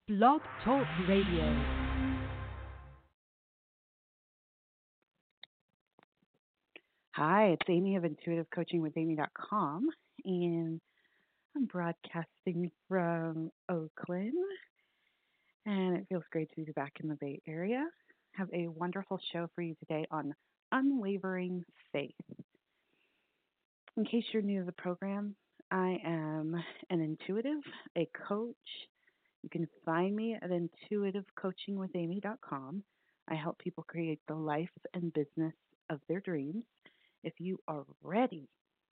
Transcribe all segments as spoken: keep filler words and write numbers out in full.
Blog Talk Radio. Hi, it's Amy of intuitive coaching with amy dot com, and I'm broadcasting from Oakland, and it feels great to be back in the Bay Area. Have a wonderful show for you today on unwavering faith. In case you're new to the program, I am an intuitive, a coach. You can find me at intuitive coaching with amy dot com. I help people create the life and business of their dreams. If you are ready,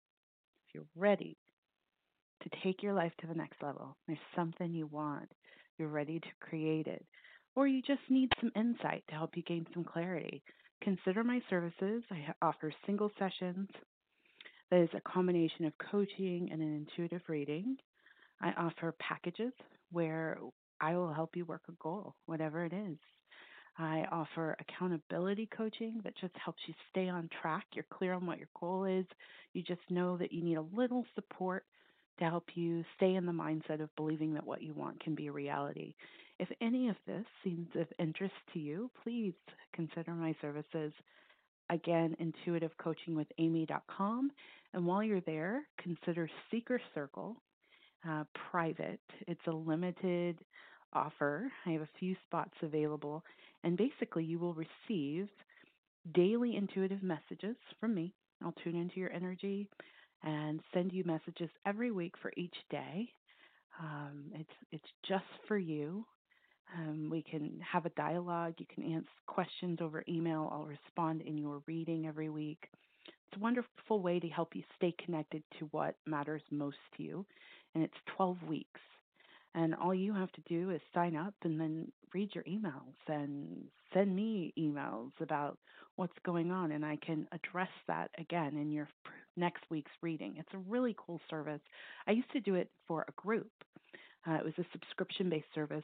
if you're ready to take your life to the next level, there's something you want, you're ready to create it, or you just need some insight to help you gain some clarity, consider my services. I offer single sessions that is a combination of coaching and an intuitive reading. I offer packages where I will help you work a goal, whatever it is. I offer accountability coaching that just helps you stay on track. You're clear on what your goal is. You just know that you need a little support to help you stay in the mindset of believing that what you want can be a reality. If any of this seems of interest to you, please consider my services. Again, intuitive coaching with amy dot com. And while you're there, consider Seeker Circle uh, private. It's a limited offer. I have a few spots available. And basically, you will receive daily intuitive messages from me. I'll tune into your energy and send you messages every week for each day. Um, it's it's just for you. Um, we can have a dialogue. You can answer questions over email. I'll respond in your reading every week. It's a wonderful way to help you stay connected to what matters most to you. And it's twelve weeks. And all you have to do is sign up and then read your emails and send me emails about what's going on. And I can address that again in your next week's reading. It's a really cool service. I used to do it for a group. Uh, it was a subscription based service.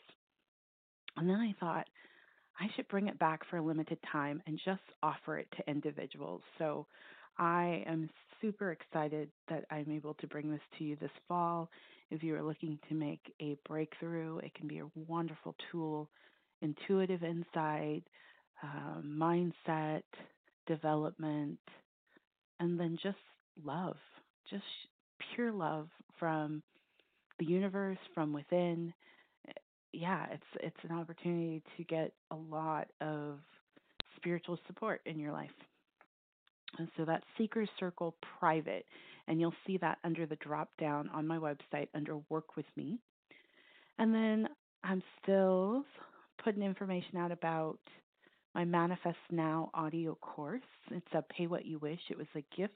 And then I thought, I should bring it back for a limited time and just offer it to individuals. So I am super excited that I'm able to bring this to you this fall. If you are looking to make a breakthrough, it can be a wonderful tool, intuitive insight, uh, mindset, development, and then just love, just pure love from the universe, from within. Yeah, it's it's an opportunity to get a lot of spiritual support in your life. And so that's Seeker Circle Private, and you'll see that under the drop down on my website under Work with Me. And then I'm still putting information out about my Manifest Now audio course. It's a Pay What You Wish. It was a gift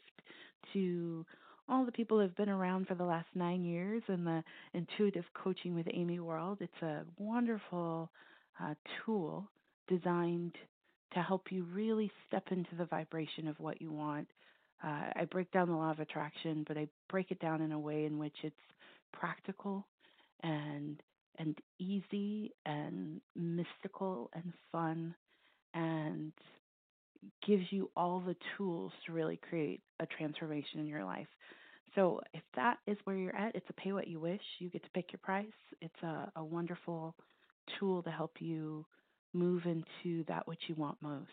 to all the people who have been around for the last nine years in the intuitive coaching with Amy world. It's a wonderful uh, tool designed to help you really step into the vibration of what you want. Uh, I break down the law of attraction, but I break it down in a way in which it's practical and and easy and mystical and fun and gives you all the tools to really create a transformation in your life. So if that is where you're at, it's a pay what you wish. You get to pick your price. It's a, a wonderful tool to help you move into that which you want most.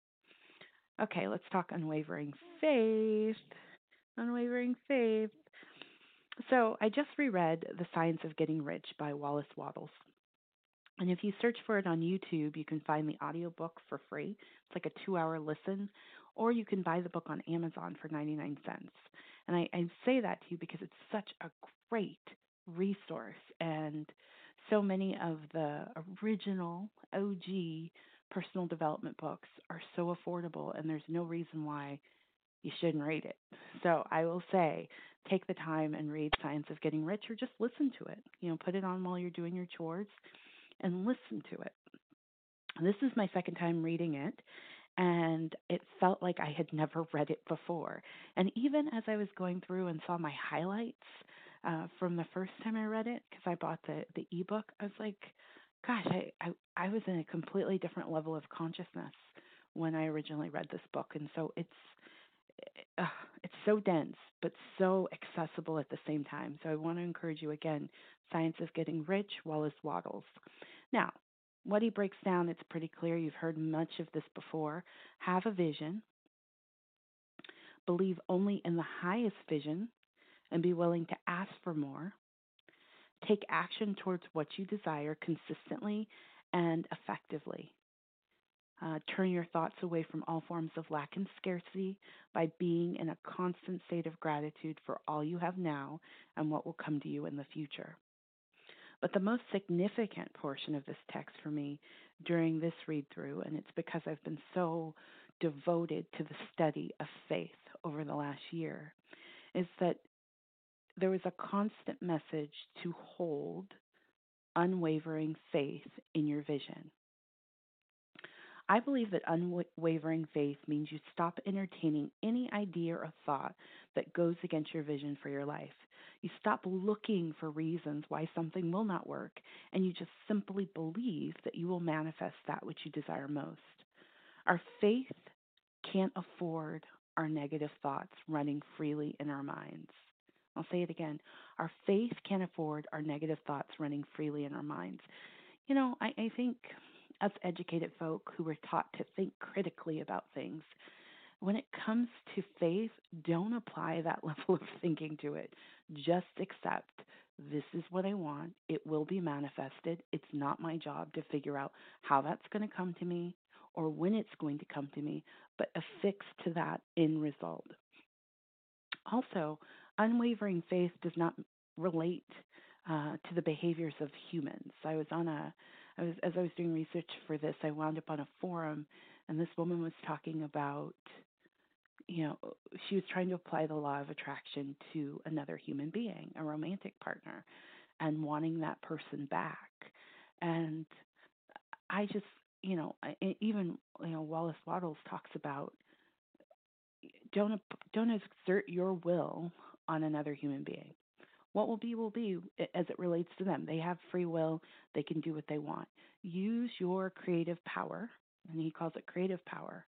Okay, let's talk unwavering faith. Unwavering faith. So I just reread The Science of Getting Rich by Wallace Wattles. And if you search for it on YouTube, you can find the audiobook for free. It's like a two hour listen, or you can buy the book on Amazon for ninety-nine cents. And I, I say that to you because it's such a great resource. And so many of the original O G personal development books are so affordable, and there's no reason why you shouldn't read it. So I will say, take the time and read Science of Getting Rich, or just listen to it. You know, put it on while you're doing your chores and listen to it. This is my second time reading it, and it felt like I had never read it before. And even as I was going through and saw my highlights uh, from the first time I read it, because I bought the, the ebook, I was like, gosh, I, I, I was in a completely different level of consciousness when I originally read this book. And so it's uh, it's so dense, but so accessible at the same time. So I want to encourage you again. Science is getting rich, Wallace waddles. Now, what he breaks down, it's pretty clear. You've heard much of this before. Have a vision, believe only in the highest vision, and be willing to ask for more. Take action towards what you desire consistently and effectively. Uh, turn your thoughts away from all forms of lack and scarcity by being in a constant state of gratitude for all you have now and what will come to you in the future. But the most significant portion of this text for me during this read through, and it's because I've been so devoted to the study of faith over the last year, is that there was a constant message to hold unwavering faith in your vision. I believe that unwavering faith means you stop entertaining any idea or thought that goes against your vision for your life. You stop looking for reasons why something will not work, and you just simply believe that you will manifest that which you desire most. Our faith can't afford our negative thoughts running freely in our minds. I'll say it again. Our faith can't afford our negative thoughts running freely in our minds. You know, I, I think us educated folk who were taught to think critically about things, when it comes to faith, don't apply that level of thinking to it. Just accept this is what I want. It will be manifested. It's not my job to figure out how that's going to come to me or when it's going to come to me, but affix to that end result. Also, unwavering faith does not relate uh, to the behaviors of humans. I was on a, I was as I was doing research for this, I wound up on a forum, and this woman was talking about, you know, she was trying to apply the law of attraction to another human being, a romantic partner, and wanting that person back. And I just, you know, I, even you know, Wallace Waddles talks about don't don't exert your will on another human being. What will be will be as it relates to them. They have free will. They can do what they want. Use your creative power, and he calls it creative power,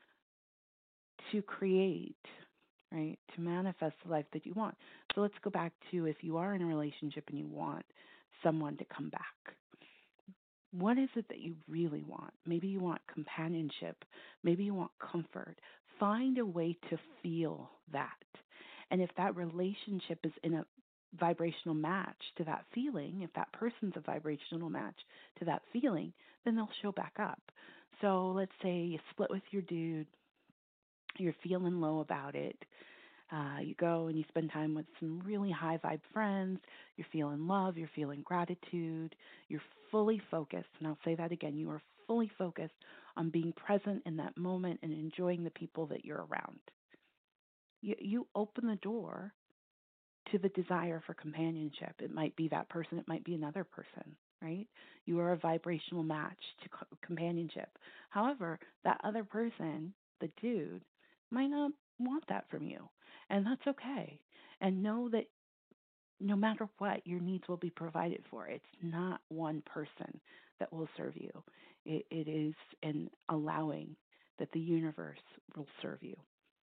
to create, right? To manifest the life that you want. So let's go back to if you are in a relationship and you want someone to come back. What is it that you really want? Maybe you want companionship. Maybe you want comfort. Find a way to feel that. And if that relationship is in a vibrational match to that feeling, if that person's a vibrational match to that feeling, then they'll show back up. So let's say you split with your dude, you're feeling low about it. Uh, you go and you spend time with some really high vibe friends. You're feeling love. You're feeling gratitude. You're fully focused. And I'll say that again. You are fully focused on being present in that moment and enjoying the people that you're around. You, you open the door to the desire for companionship. It might be that person. It might be another person, right? You are a vibrational match to co- companionship. However, that other person, the dude, might not want that from you. And that's okay. And know that no matter what, your needs will be provided for. It's not one person that will serve you, it, it is an allowing that the universe will serve you.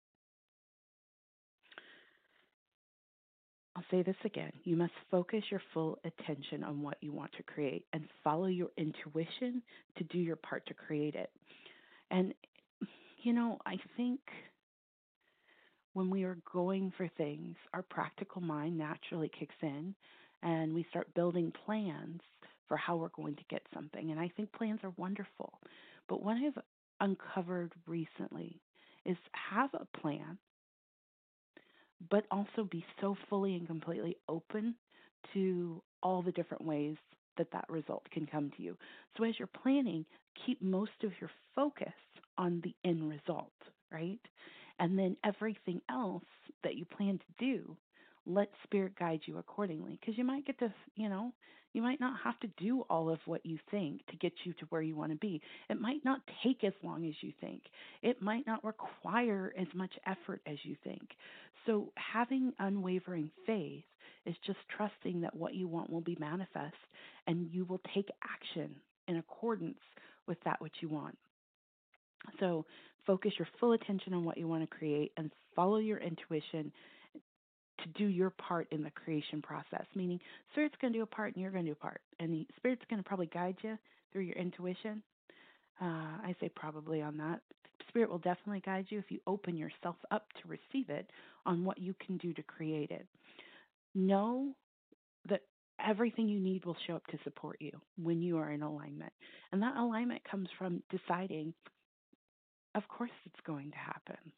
I'll say this again. You must focus your full attention on what you want to create and follow your intuition to do your part to create it. And, you know, I think when we are going for things, our practical mind naturally kicks in and we start building plans for how we're going to get something. And I think plans are wonderful. But what I've uncovered recently is have a plan, but also be so fully and completely open to all the different ways that that result can come to you. So as you're planning, keep most of your focus on the end result, right? And then everything else that you plan to do, let spirit guide you accordingly. Because you might get to, you know, you might not have to do all of what you think to get you to where you want to be. It might not take as long as you think. It might not require as much effort as you think. So having unwavering faith is just trusting that what you want will be manifest and you will take action in accordance with that which you want. So focus your full attention on what you want to create and follow your intuition to do your part in the creation process. Meaning, Spirit's going to do a part and you're going to do a part. And the Spirit's going to probably guide you through your intuition. Uh, I say probably on that. Spirit will definitely guide you if you open yourself up to receive it on what you can do to create it. Know that everything you need will show up to support you when you are in alignment. And that alignment comes from deciding, of course, it's going to happen.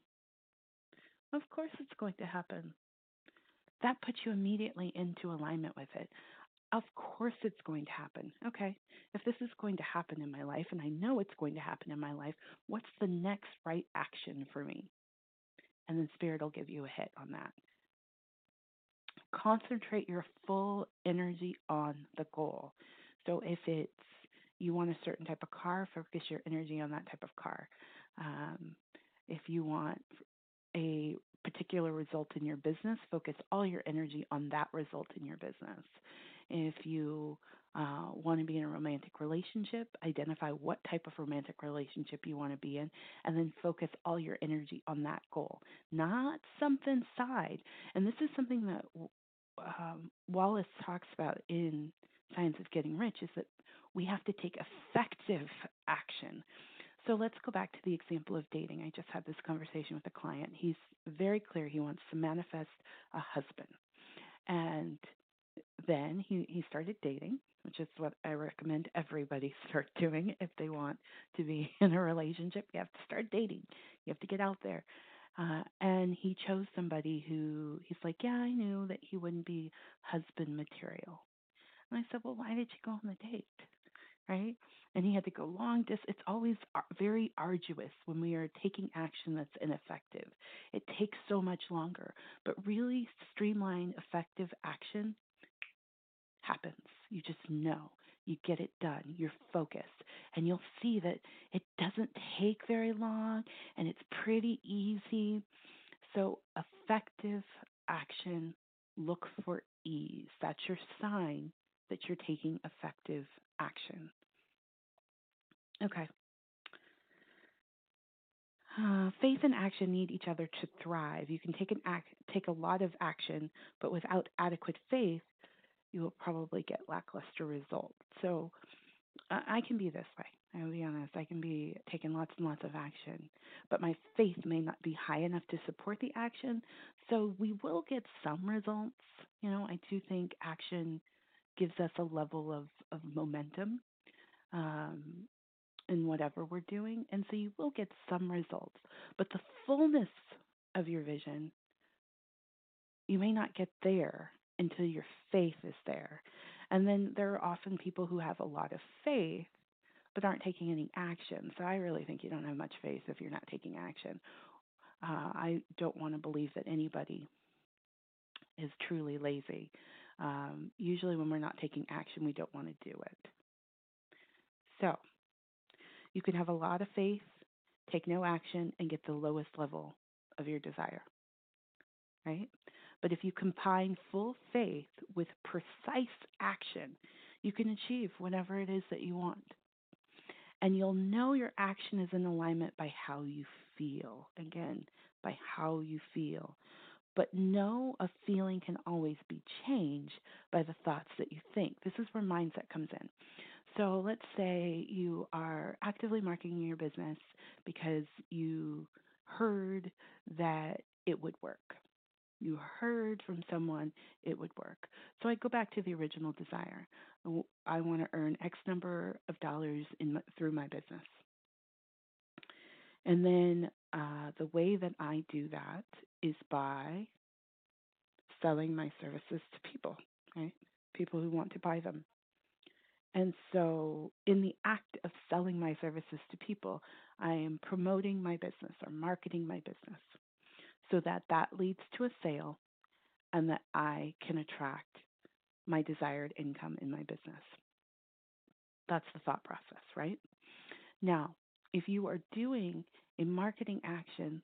Of course, it's going to happen. That puts you immediately into alignment with it. Of course, it's going to happen. Okay, if this is going to happen in my life, and I know it's going to happen in my life, what's the next right action for me? And then Spirit will give you a hit on that. Concentrate your full energy on the goal. So if it's you want a certain type of car, focus your energy on that type of car. Um, if you want a particular result in your business, focus all your energy on that result in your business. If you uh, want to be in a romantic relationship, identify what type of romantic relationship you want to be in, and then focus all your energy on that goal, not something side. And this is something that um, Wallace talks about in Science of Getting Rich is that we have to take effective action. So let's go back to the example of dating. I just had this conversation with a client. He's very clear he wants to manifest a husband. And then he, he started dating, which is what I recommend everybody start doing if they want to be in a relationship. You have to start dating, you have to get out there. Uh, and he chose somebody who he's like, yeah, I knew that he wouldn't be husband material. And I said, well, why did you go on the date? Right? And he had to go long distance. It's always very arduous when we are taking action that's ineffective. It takes so much longer. But really streamlined, effective action happens. You just know. You get it done. You're focused. And you'll see that it doesn't take very long and it's pretty easy. So, effective action, look for ease. That's your sign that you're taking effective action. Okay. Uh, faith and action need each other to thrive. You can take an act, take a lot of action, but without adequate faith, you will probably get lackluster results. So uh, I can be this way. I'll be honest. I can be taking lots and lots of action, but my faith may not be high enough to support the action. So we will get some results. You know, I do think action gives us a level of, of momentum. Um, in whatever we're doing. And so you will get some results. But the fullness of your vision, you may not get there until your faith is there. And then there are often people who have a lot of faith but aren't taking any action. So I really think you don't have much faith if you're not taking action. Uh, I don't want to believe that anybody is truly lazy. Um, usually, when we're not taking action, we don't want to do it. So, you can have a lot of faith, take no action, and get the lowest level of your desire, right? But if you combine full faith with precise action, you can achieve whatever it is that you want. And you'll know your action is in alignment by how you feel. Again, by how you feel. But know a feeling can always be changed by the thoughts that you think. This is where mindset comes in. So let's say you are actively marketing your business because you heard that it would work. You heard from someone it would work. So I go back to the original desire. I want to earn X number of dollars in my, through my business. And then uh, the way that I do that is by selling my services to people, right? People who want to buy them. And so, in the act of selling my services to people, I am promoting my business or marketing my business so that that leads to a sale and that I can attract my desired income in my business. That's the thought process, right? Now, if you are doing a marketing action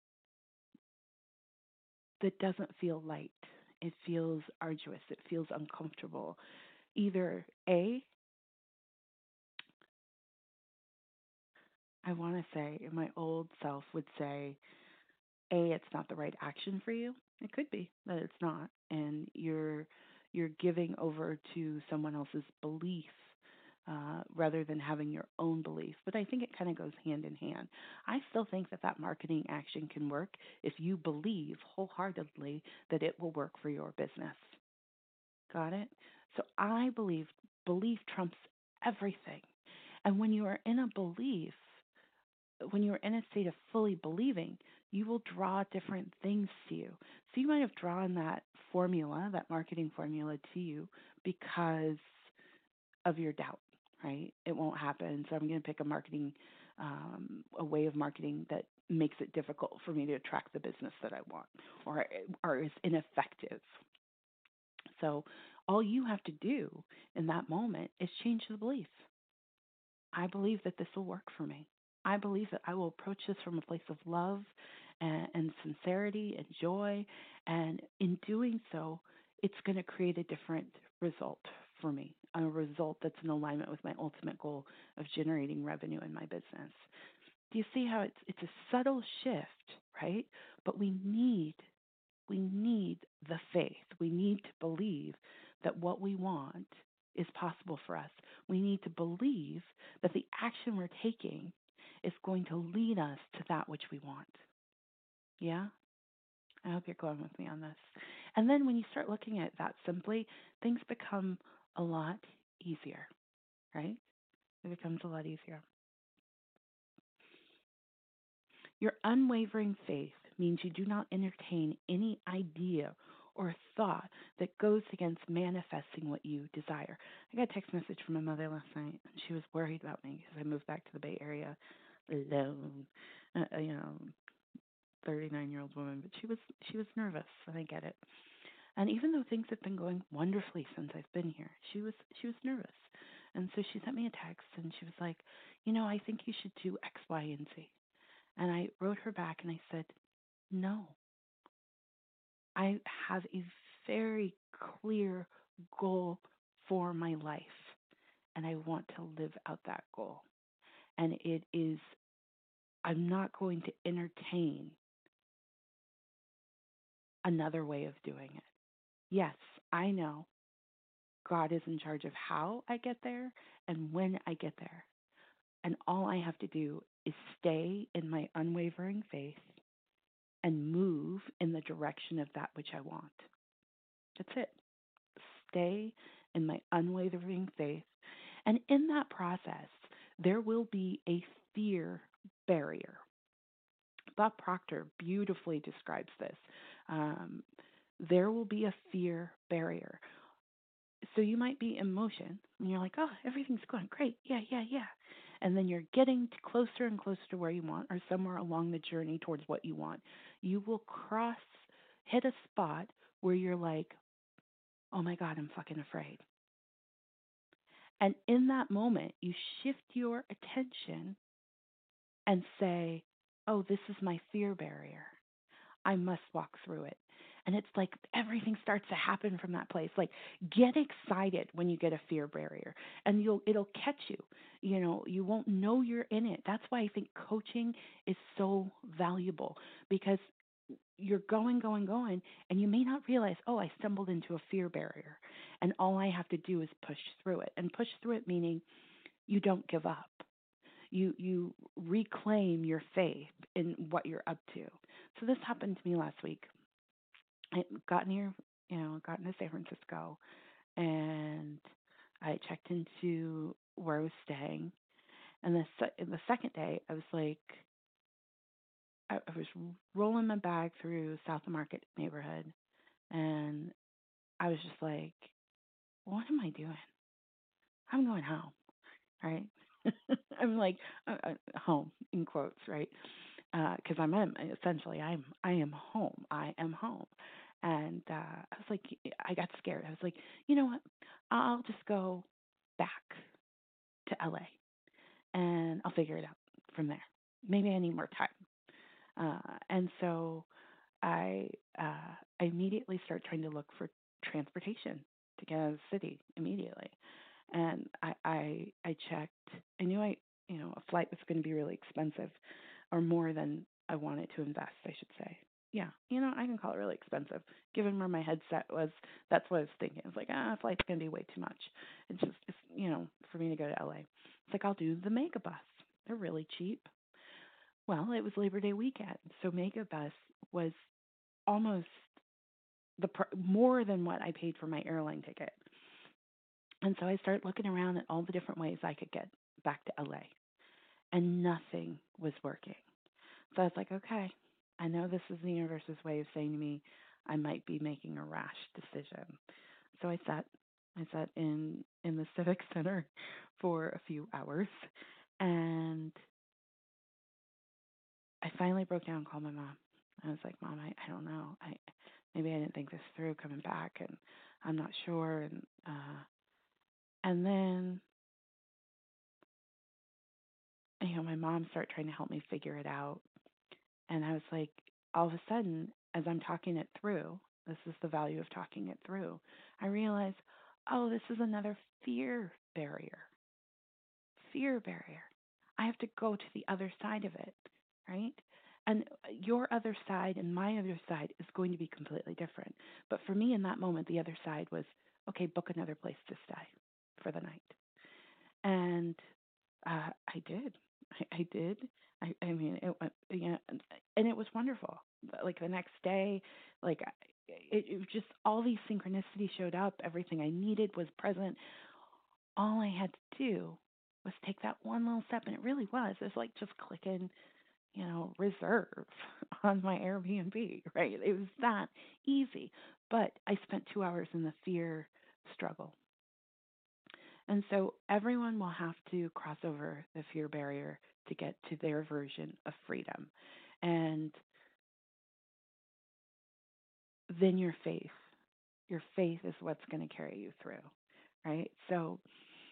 that doesn't feel light, it feels arduous, it feels uncomfortable, either A, I want to say my old self would say, A, it's not the right action for you. It could be that it's not, and you're you're giving over to someone else's belief uh, rather than having your own belief. But I think it kind of goes hand in hand. I still think that that marketing action can work if you believe wholeheartedly that it will work for your business. Got it? So I believe belief trumps everything. And when you are in a belief, when you're in a state of fully believing, you will draw different things to you. So you might have drawn that formula, that marketing formula to you because of your doubt, right? It won't happen. So I'm going to pick a marketing, um, a way of marketing that makes it difficult for me to attract the business that I want or, or is ineffective. So all you have to do in that moment is change the belief. I believe that this will work for me. I believe that I will approach this from a place of love and, and sincerity and joy. And in doing so, it's going to create a different result for me, a result that's in alignment with my ultimate goal of generating revenue in my business. Do you see how it's it's a subtle shift, right? But we need we need the faith. We need to believe that what we want is possible for us. We need to believe that the action we're taking is going to lead us to that which we want. Yeah? I hope you're going with me on this. And then when you start looking at that simply, things become a lot easier, right? It becomes a lot easier. Your unwavering faith means you do not entertain any idea or thought that goes against manifesting what you desire. I got a text message from my mother last night, and she was worried about me because I moved back to the Bay Area alone. Uh, uh, you know, thirty-nine-year-old woman, but she was she was nervous, and I get it. And even though things have been going wonderfully since I've been here, she was she was nervous. And so she sent me a text, and she was like, you know, I think you should do X, Y, and Z. And I wrote her back and I said, no, I have a very clear goal for my life and I want to live out that goal. And it is, I'm not going to entertain another way of doing it. Yes, I know God is in charge of how I get there and when I get there. And all I have to do is stay in my unwavering faith and move in the direction of that which I want. That's it. Stay in my unwavering faith. And in that process, there will be a fear barrier. Bob Proctor beautifully describes this. Um, there will be a fear barrier. So you might be in motion and you're like, oh, everything's going great. Yeah, yeah, yeah. And then you're getting closer and closer to where you want or somewhere along the journey towards what you want. You will cross, hit a spot where you're like, oh my God, I'm fucking afraid. And in that moment, you shift your attention and say, oh, this is my fear barrier. I must walk through it. And it's like everything starts to happen from that place. Like get excited when you get a fear barrier and you'll it'll catch you. You know, you won't know you're in it. That's why I think coaching is so valuable because you're going, going, going, and you may not realize, oh, I stumbled into a fear barrier. And all I have to do is push through it. And push through it meaning you don't give up. You you reclaim your faith in what you're up to. So this happened to me last week. I got near, you know, got into San Francisco, and I checked into where I was staying. And the se- the second day, I was like, I, I was rolling my bag through South Market neighborhood, and I was just like, what am I doing? I'm going home, right? I'm like uh, uh, home in quotes, right? Because uh, I'm in, essentially I'm I am home. I am home, and uh, I was like, I got scared. I was like, you know what? I'll just go back to L A and I'll figure it out from there. Maybe I need more time. Uh, and so I uh, I immediately start trying to look for transportation to get out of the city immediately. And I, I I checked. I knew I you know a flight was going to be really expensive, or more than I wanted to invest, I should say. Yeah, you know, I can call it really expensive. Given where my headset was, that's what I was thinking. It's like, ah, flight's gonna be way too much. It's just, it's, you know, for me to go to L A. It's like I'll do the Mega Bus. They're really cheap. Well, it was Labor Day weekend, so Mega Bus was almost the pr- more than what I paid for my airline ticket. And so I started looking around at all the different ways I could get back to L A, and nothing was working. So I was like, okay, I know this is the universe's way of saying to me, I might be making a rash decision. So I sat, I sat in in the civic center for a few hours, and I finally broke down and called my mom. I was like, Mom, I, I don't know. I maybe I didn't think this through coming back, and I'm not sure. And uh, and then you know, my mom started trying to help me figure it out. And I was like, all of a sudden, as I'm talking it through, this is the value of talking it through, I realize, oh, this is another fear barrier. Fear barrier. I have to go to the other side of it, right? And your other side and my other side is going to be completely different. But for me in that moment, the other side was, okay, book another place to stay for the night. And uh, I did. I, I did. I, I mean, it went, yeah, and, and it was wonderful. Like the next day, like it, it was just all these synchronicities showed up. Everything I needed was present. All I had to do was take that one little step, and it really was. It was like just clicking, you know, reserve on my Airbnb, right? It was that easy. But I spent two hours in the fear struggle. And so everyone will have to cross over the fear barrier to get to their version of freedom. And then your faith. Your faith is what's going to carry you through, right? So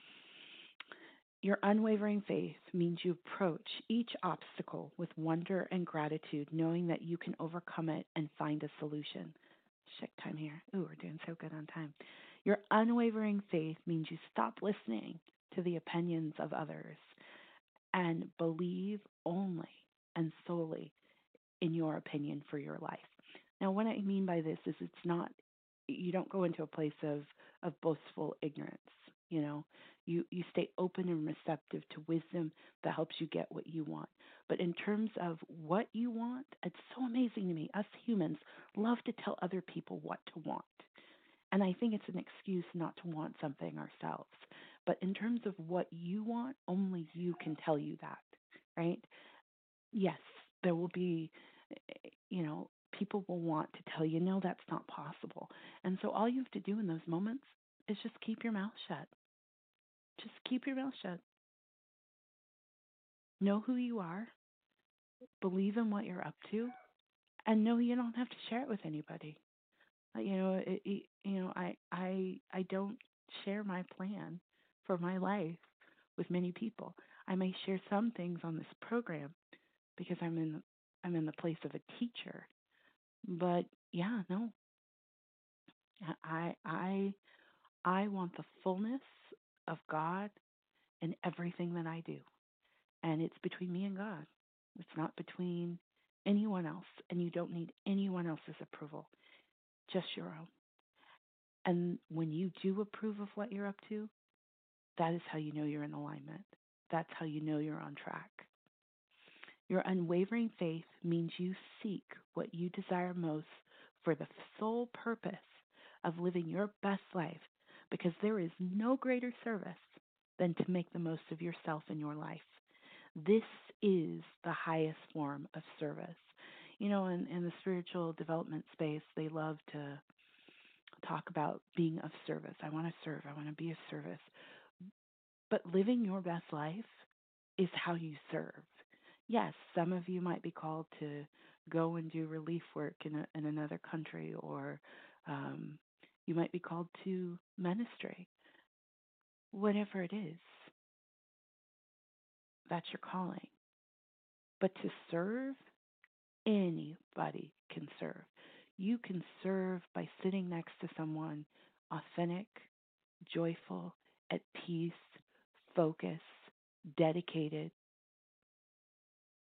your unwavering faith means you approach each obstacle with wonder and gratitude, knowing that you can overcome it and find a solution. Check time here. Ooh, we're doing so good on time. Your unwavering faith means you stop listening to the opinions of others and believe only and solely in your opinion for your life. Now, what I mean by this is it's not, you don't go into a place of, of boastful ignorance. You know, you, you stay open and receptive to wisdom that helps you get what you want. But in terms of what you want, it's so amazing to me. Us humans love to tell other people what to want. And I think it's an excuse not to want something ourselves. But in terms of what you want, only you can tell you that, right? Yes, there will be, eh, you know, people will want to tell you, no, that's not possible. And so all you have to do in those moments is just keep your mouth shut. Just keep your mouth shut. Know who you are, believe in what you're up to, and know you don't have to share it with anybody. Uh, You know, it, it, you know, I, I, I don't share my plan for my life with many people. I may share some things on this program because I'm in, I'm in the place of a teacher. But yeah, no, I, I, I want the fullness of God in everything that I do, and it's between me and God. It's not between anyone else, and you don't need anyone else's approval, just your own. And when you do approve of what you're up to, that is how you know you're in alignment. That's how you know you're on track. Your unwavering faith means you seek what you desire most for the sole purpose of living your best life, because there is no greater service than to make the most of yourself and your life. This is the highest form of service. You know, in, in the spiritual development space, they love to talk about being of service. I want to serve. I want to be of service. But living your best life is how you serve. Yes, some of you might be called to go and do relief work in, a, in another country, or um, you might be called to ministry. Whatever it is, that's your calling. But to serve, anybody can serve. You can serve by sitting next to someone authentic, joyful, at peace, focused, dedicated.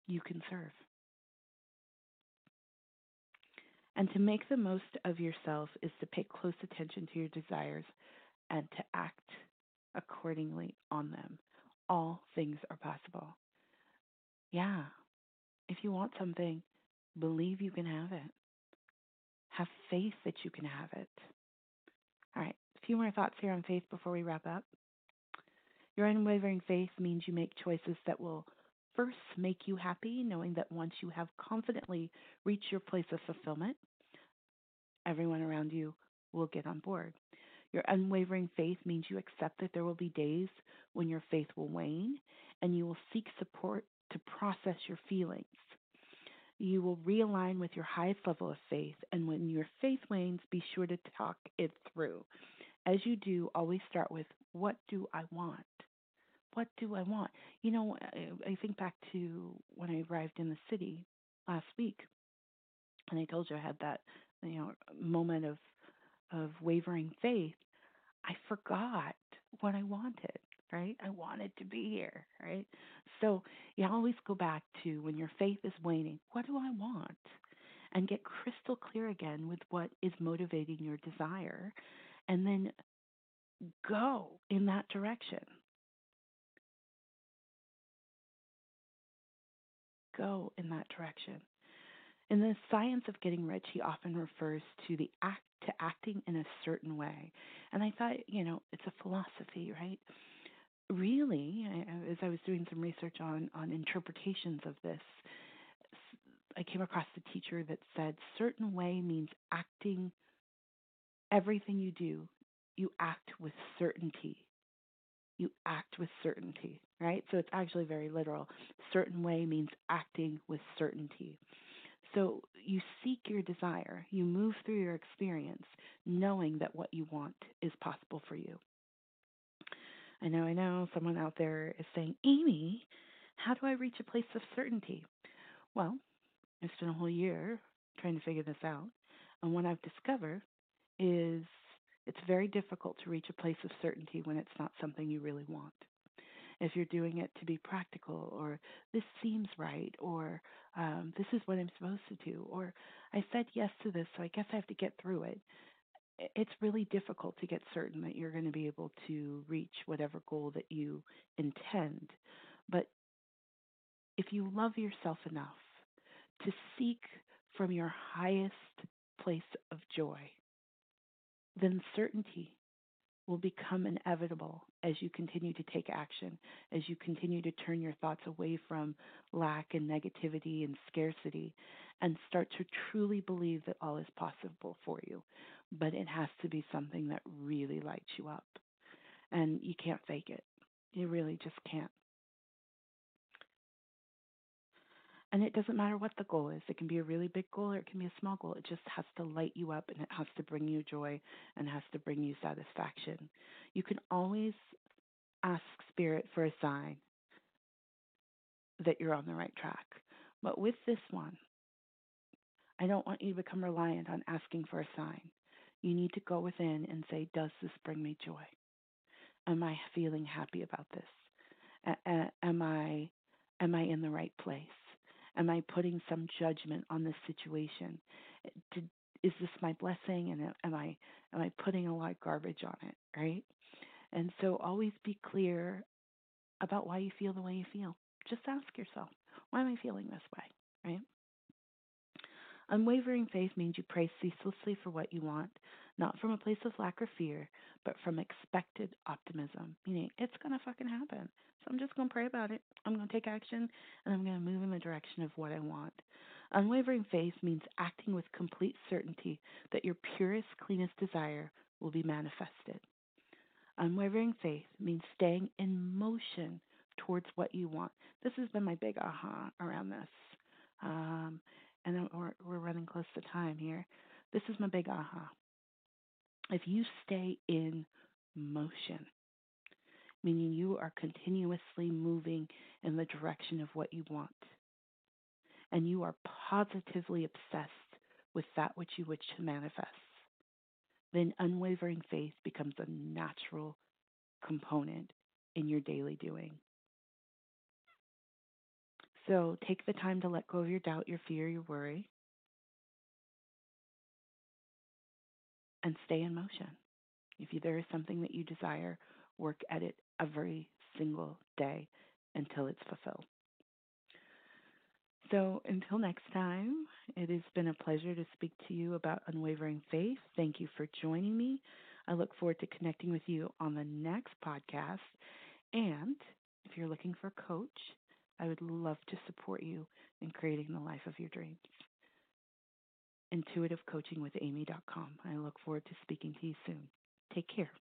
you can serve. And to make the most of yourself is to pay close attention to your desires and to act accordingly on them. All things are possible. Yeah, if you want something, believe you can have it. Have faith that you can have it. All right, a few more thoughts here on faith before we wrap up. Your unwavering faith means you make choices that will first make you happy, knowing that once you have confidently reached your place of fulfillment, everyone around you will get on board. Your unwavering faith means you accept that there will be days when your faith will wane and you will seek support to process your feelings. You will realign with your highest level of faith, and when your faith wanes, be sure to talk it through. As you do, always start with, what do I want? What do I want? You know, I, I think back to when I arrived in the city last week, and I told you I had that, you know, moment of of wavering faith. I forgot what I wanted, right? I wanted to be here, right? So you always go back to when your faith is waning, what do I want? And get crystal clear again with what is motivating your desire, and then go in that direction. Go in that direction. In the science of getting rich, he often refers to the act to acting in a certain way. And I thought, you know, it's a philosophy, right? Really, I, as I was doing some research on on interpretations of this, I came across a teacher that said certain way means acting everything you do, you act with certainty. You act with certainty, right? So it's actually very literal. Certain way means acting with certainty. So you seek your desire, you move through your experience knowing that what you want is possible for you. I know, I know someone out there is saying, Amy, how do I reach a place of certainty? Well, I spent a whole year trying to figure this out. And what I've discovered is it's very difficult to reach a place of certainty when it's not something you really want. If you're doing it to be practical, or this seems right, or um, this is what I'm supposed to do, or I said yes to this, so I guess I have to get through it. It's really difficult to get certain that you're going to be able to reach whatever goal that you intend. But if you love yourself enough to seek from your highest place of joy, then certainty will become inevitable as you continue to take action, as you continue to turn your thoughts away from lack and negativity and scarcity, and start to truly believe that all is possible for you. But it has to be something that really lights you up. And you can't fake it. You really just can't. And it doesn't matter what the goal is. It can be a really big goal or it can be a small goal. It just has to light you up and it has to bring you joy and has to bring you satisfaction. You can always ask Spirit for a sign that you're on the right track. But with this one, I don't want you to become reliant on asking for a sign. You need to go within and say, does this bring me joy? Am I feeling happy about this? A- a- am I am I in the right place? Am I putting some judgment on this situation? Did, is this my blessing? And am I am I putting a lot of garbage on it? Right? And so always be clear about why you feel the way you feel. Just ask yourself, why am I feeling this way? Right? Unwavering faith means you pray ceaselessly for what you want, not from a place of lack or fear, but from expected optimism, meaning it's going to fucking happen. So I'm just going to pray about it. I'm going to take action, and I'm going to move in the direction of what I want. Unwavering faith means acting with complete certainty that your purest, cleanest desire will be manifested. Unwavering faith means staying in motion towards what you want. This has been my big aha around this. Um, and we're, we're running close to time here. This is my big aha. If you stay in motion, meaning you are continuously moving in the direction of what you want, and you are positively obsessed with that which you wish to manifest, then unwavering faith becomes a natural component in your daily doing. So take the time to let go of your doubt, your fear, your worry, and stay in motion. If there is something that you desire, work at it every single day until it's fulfilled. So until next time, it has been a pleasure to speak to you about unwavering faith. Thank you for joining me. I look forward to connecting with you on the next podcast. And if you're looking for a coach, I would love to support you in creating the life of your dreams. intuitive coaching with amy dot com. I look forward to speaking to you soon. Take care.